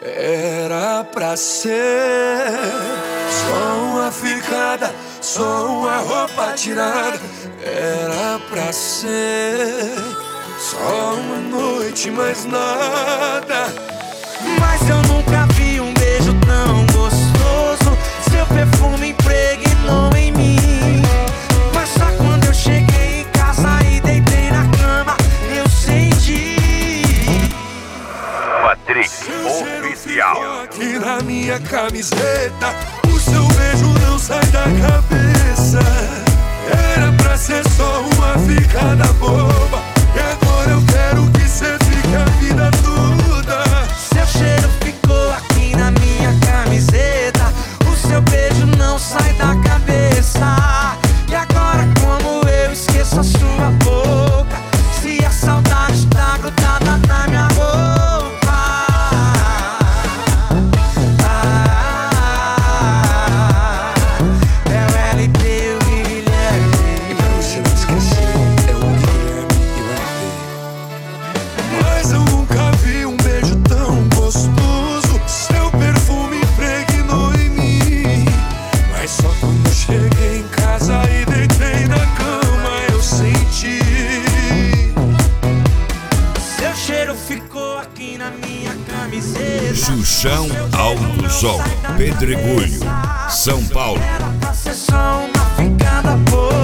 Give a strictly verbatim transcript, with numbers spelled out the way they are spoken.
Era pra ser só uma ficada, só uma roupa tirada. Era pra ser só uma noite, mais nada. Mas eu nunca vi um beijo tão gostoso. Seu perfume impregnou em mim. Mas só quando eu cheguei em casa e deitei na cama, eu senti. Patrick Oficial. Aqui na minha camiseta, o seu beijo não sai da cabeça. Era pra ser só uma ficada boba, e agora eu quero que cê fique a vida toda. Seu cheiro ficou aqui na minha camiseta, o seu beijo não sai da cabeça. E agora como eu esqueço a sua boca, se a saudade tá grudada na minha roupa. Xuxão Alto Som, Pedregulho, São Paulo. Era pra ser só uma ficada boa.